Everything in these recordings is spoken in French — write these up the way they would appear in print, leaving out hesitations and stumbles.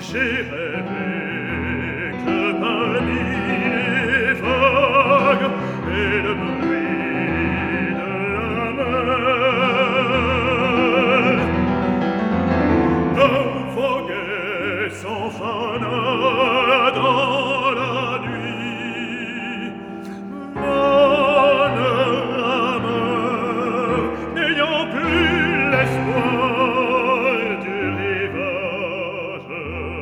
J'ai rêvé que parmi les vagues et le bruit de la mer, d'un voguet sans fin dans la nuit, mon âme n'ayant plus l'espoir du rivage.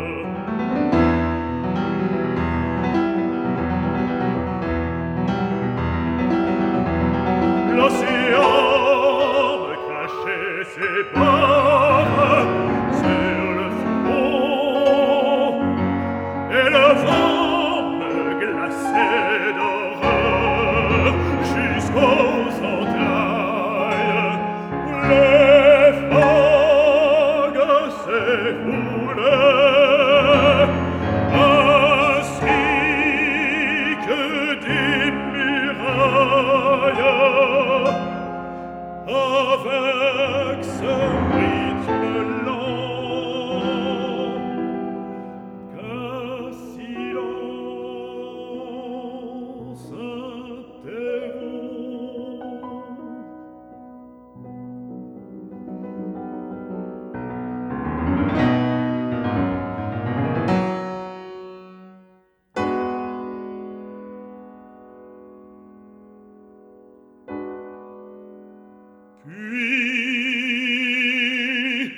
L'océan me crachait ses bords sur le front, et le vent me glaçait d'horreur jusqu'aux entrailles, où les vagues s'écoulaient ainsi que des murailles. Avec ce rythme lent qu'un silence interrompt. Puis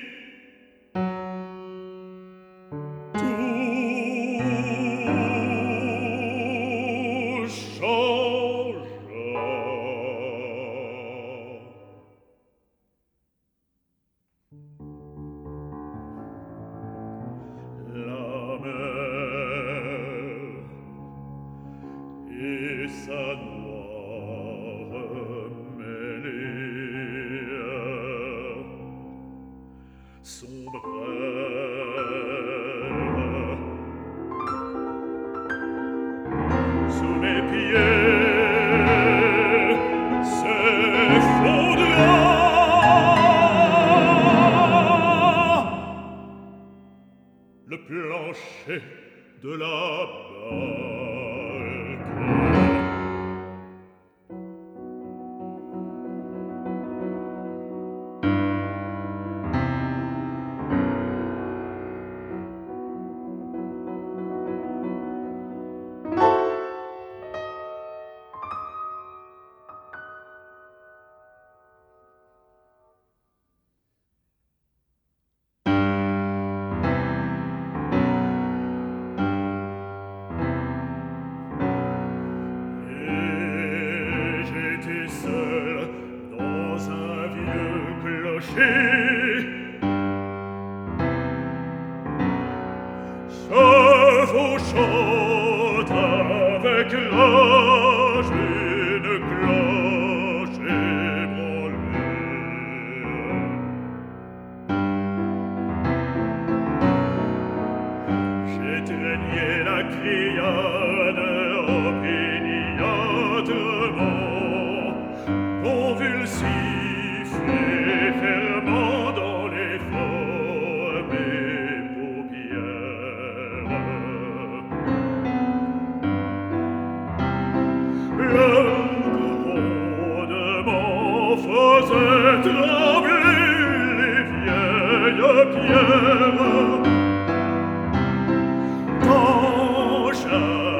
tout changea. La mer et sa noire mêlée sombrèrent sous mes pieds, s'effondra le plancher de la barque. J'étais seul dans un vieux clocher, chevauchant avec rage une cloche ébranlée. J'étreignais la criade opiniâtrement, convulsif et fermant dans l'effort mes paupières. Le grondement faisait trembler les vieilles pierres. Quand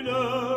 bien